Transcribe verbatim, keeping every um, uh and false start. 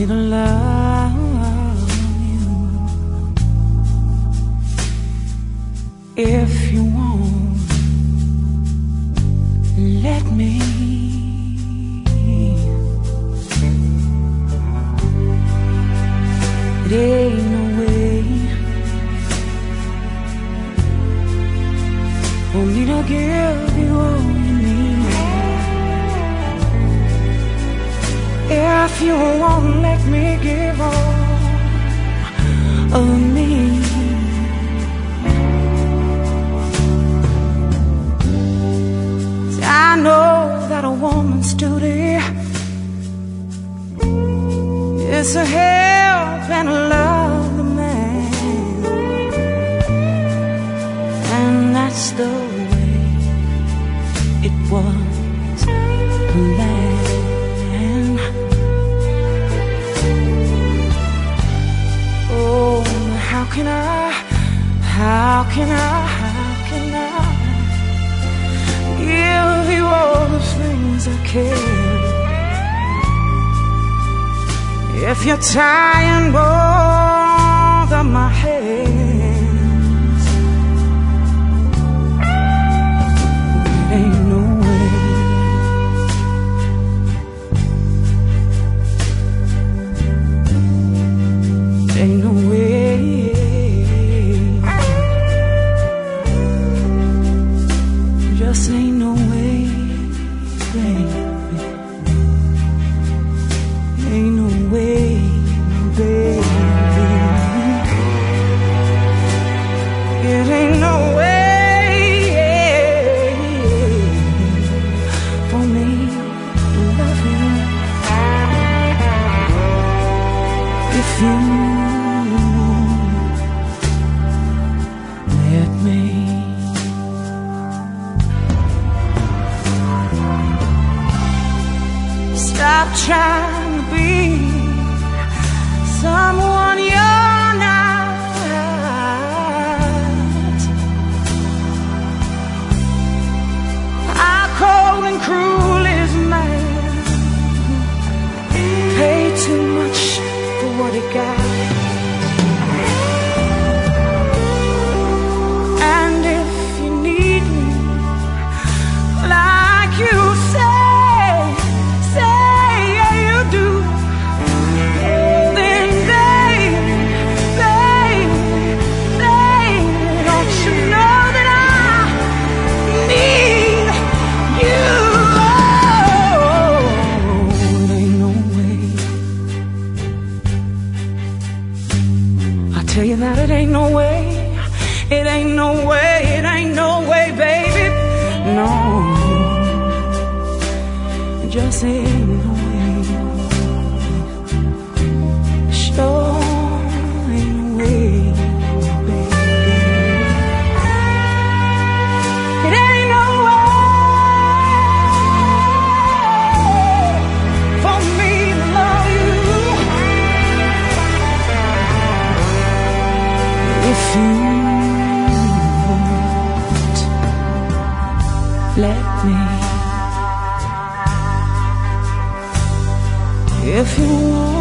me to love you. If you won't let me, it ain't no way for me to give you all you need. If you won't let me give all of me, I know that a woman's duty is to help and love the man, and that's the way it was planned. Oh, how can I, how can I, how can I give you all the things I can if you're tying both of my hands? It ain't no way. It ain't no way. Just ain't no way, baby. Ain't no way, baby. It ain't no way for me to love you if you let me. Stop trying to be someone you're not. How cold and cruel is man? Pay too much for what he got. And if you need me like you say, tell you that it ain't no way, it ain't no way, it ain't no way, baby. No, it just ain't no way. Sure ain't no way, baby. It ain't no way for me to love you if you won't let me. If you won't